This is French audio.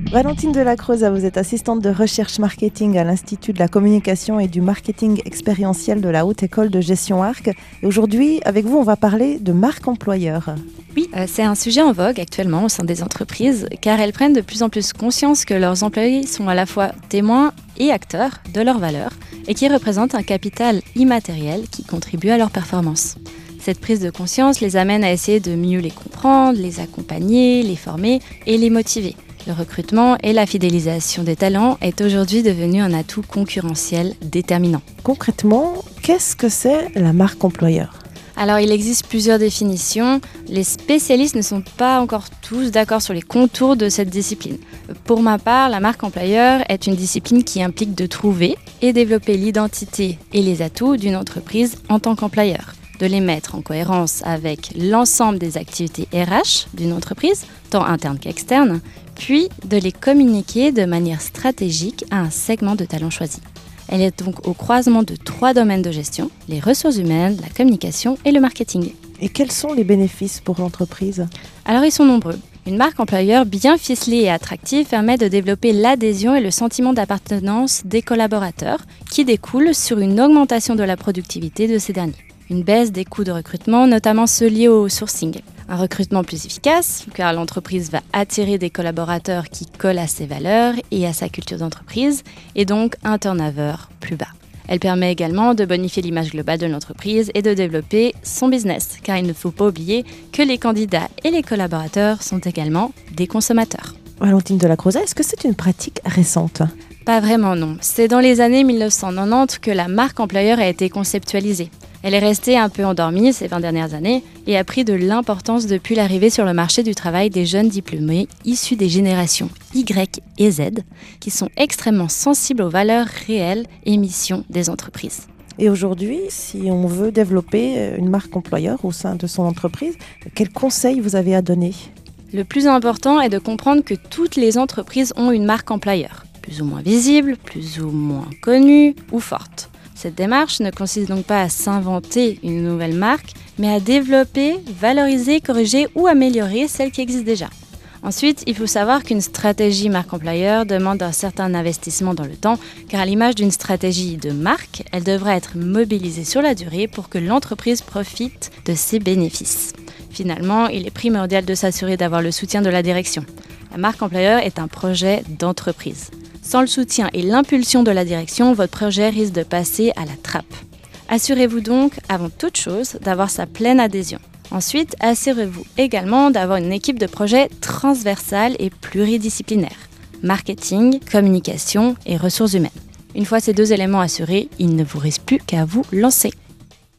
Valentine Delacroza, vous êtes assistante de recherche marketing à l'Institut de la communication et du marketing expérientiel de la Haute École de Gestion Arc. Et aujourd'hui, avec vous, on va parler de marque employeur. Oui, c'est un sujet en vogue actuellement au sein des entreprises, car elles prennent de plus en plus conscience que leurs employés sont à la fois témoins et acteurs de leurs valeurs et qui représentent un capital immatériel qui contribue à leur performance. Cette prise de conscience les amène à essayer de mieux les comprendre, les accompagner, les former et les motiver. Le recrutement et la fidélisation des talents est aujourd'hui devenu un atout concurrentiel déterminant. Concrètement, qu'est-ce que c'est la marque employeur ? Alors, il existe plusieurs définitions. Les spécialistes ne sont pas encore tous d'accord sur les contours de cette discipline. Pour ma part, la marque employeur est une discipline qui implique de trouver et développer l'identité et les atouts d'une entreprise en tant qu'employeur, de les mettre en cohérence avec l'ensemble des activités RH d'une entreprise, tant interne qu'externe, puis de les communiquer de manière stratégique à un segment de talents choisi. Elle est donc au croisement de 3 domaines de gestion, les ressources humaines, la communication et le marketing. Et quels sont les bénéfices pour l'entreprise ? Alors ils sont nombreux. Une marque employeur bien ficelée et attractive permet de développer l'adhésion et le sentiment d'appartenance des collaborateurs qui découle sur une augmentation de la productivité de ces derniers. Une baisse des coûts de recrutement, notamment ceux liés au sourcing. Un recrutement plus efficace, car l'entreprise va attirer des collaborateurs qui collent à ses valeurs et à sa culture d'entreprise, et donc un turnover plus bas. Elle permet également de bonifier l'image globale de l'entreprise et de développer son business, car il ne faut pas oublier que les candidats et les collaborateurs sont également des consommateurs. Valentine Delacroza, est-ce que c'est une pratique récente ? Pas vraiment, non. C'est dans les années 1990 que la marque employeur a été conceptualisée. Elle est restée un peu endormie ces 20 dernières années et a pris de l'importance depuis l'arrivée sur le marché du travail des jeunes diplômés issus des générations Y et Z qui sont extrêmement sensibles aux valeurs réelles et missions des entreprises. Et aujourd'hui, si on veut développer une marque employeur au sein de son entreprise, quels conseils vous avez à donner ? Le plus important est de comprendre que toutes les entreprises ont une marque employeur, plus ou moins visible, plus ou moins connue ou forte. Cette démarche ne consiste donc pas à s'inventer une nouvelle marque, mais à développer, valoriser, corriger ou améliorer celle qui existe déjà. Ensuite, il faut savoir qu'une stratégie marque employeur demande un certain investissement dans le temps, car à l'image d'une stratégie de marque, elle devra être mobilisée sur la durée pour que l'entreprise profite de ses bénéfices. Finalement, il est primordial de s'assurer d'avoir le soutien de la direction. La marque employeur est un projet d'entreprise. Sans le soutien et l'impulsion de la direction, votre projet risque de passer à la trappe. Assurez-vous donc, avant toute chose, d'avoir sa pleine adhésion. Ensuite, assurez-vous également d'avoir une équipe de projet transversale et pluridisciplinaire. Marketing, communication et ressources humaines. Une fois ces 2 éléments assurés, il ne vous reste plus qu'à vous lancer.